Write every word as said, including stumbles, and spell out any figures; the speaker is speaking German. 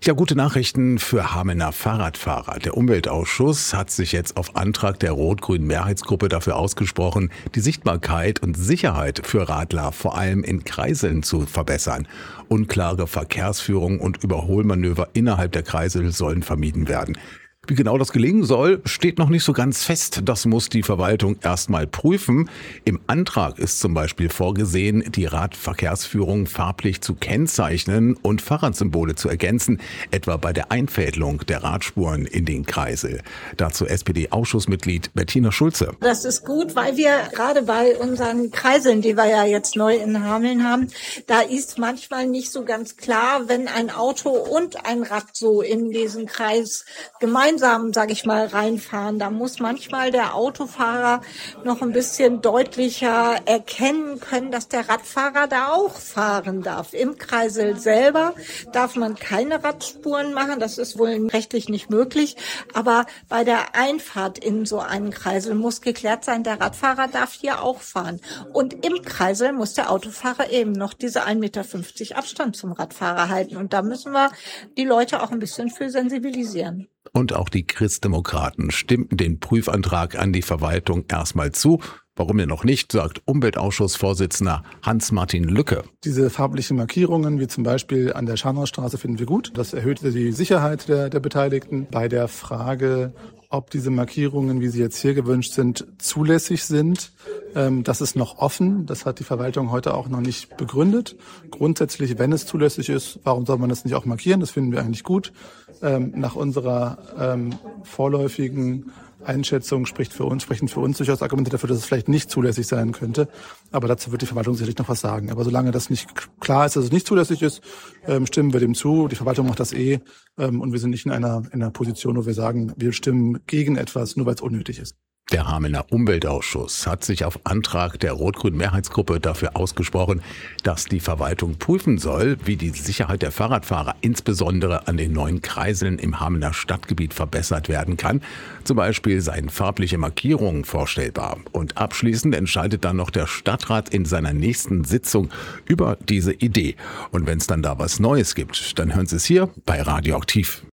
Ja, gute Nachrichten für Hamelner Fahrradfahrer. Der Umweltausschuss hat sich jetzt auf Antrag der rot-grünen Mehrheitsgruppe dafür ausgesprochen, die Sichtbarkeit und Sicherheit für Radler vor allem in Kreiseln zu verbessern. Unklare Verkehrsführung und Überholmanöver innerhalb der Kreisel sollen vermieden werden. Wie genau das gelingen soll, steht noch nicht so ganz fest. Das muss die Verwaltung erstmal prüfen. Im Antrag ist zum Beispiel vorgesehen, die Radverkehrsführung farblich zu kennzeichnen und Fahrradsymbole zu ergänzen, etwa bei der Einfädelung der Radspuren in den Kreisel. Dazu S P D-Ausschussmitglied Bettina Schulze. Das ist gut, weil wir gerade bei unseren Kreiseln, die wir ja jetzt neu in Hameln haben, da ist manchmal nicht so ganz klar, wenn ein Auto und ein Rad so in diesen Kreis gemeinsam gemeinsam, sage ich mal, reinfahren. Da muss manchmal der Autofahrer noch ein bisschen deutlicher erkennen können, dass der Radfahrer da auch fahren darf. Im Kreisel selber darf man keine Radspuren machen, das ist wohl rechtlich nicht möglich. Aber bei der Einfahrt in so einen Kreisel muss geklärt sein, der Radfahrer darf hier auch fahren. Und im Kreisel muss der Autofahrer eben noch diese ein Meter fünfzig Abstand zum Radfahrer halten. Und da müssen wir die Leute auch ein bisschen für sensibilisieren. Und auch die Christdemokraten stimmten den Prüfantrag an die Verwaltung erstmal zu. Warum denn noch nicht, sagt Umweltausschussvorsitzender Hans-Martin Lücke. Diese farblichen Markierungen, wie zum Beispiel an der Scharnhorststraße, finden wir gut. Das erhöht die Sicherheit der, der Beteiligten. Bei der Frage, ob diese Markierungen, wie sie jetzt hier gewünscht sind, zulässig sind, ähm, das ist noch offen. Das hat die Verwaltung heute auch noch nicht begründet. Grundsätzlich, wenn es zulässig ist, warum soll man das nicht auch markieren? Das finden wir eigentlich gut. Ähm, nach unserer ähm, vorläufigen Einschätzung spricht für uns, sprechen für uns durchaus Argumente dafür, dass es vielleicht nicht zulässig sein könnte. Aber dazu wird die Verwaltung sicherlich noch was sagen. Aber solange das nicht klar ist, dass es nicht zulässig ist, ähm, stimmen wir dem zu. Die Verwaltung macht das eh. Ähm, und wir sind nicht in einer, in einer Position, wo wir sagen, wir stimmen gegen etwas, nur weil es unnötig ist. Der Hamelner Umweltausschuss hat sich auf Antrag der rot-grünen Mehrheitsgruppe dafür ausgesprochen, dass die Verwaltung prüfen soll, wie die Sicherheit der Fahrradfahrer insbesondere an den neuen Kreiseln im Hamelner Stadtgebiet verbessert werden kann. Zum Beispiel seien farbliche Markierungen vorstellbar. Und abschließend entscheidet dann noch der Stadtrat in seiner nächsten Sitzung über diese Idee. Und wenn es dann da was Neues gibt, dann hören Sie es hier bei Radioaktiv.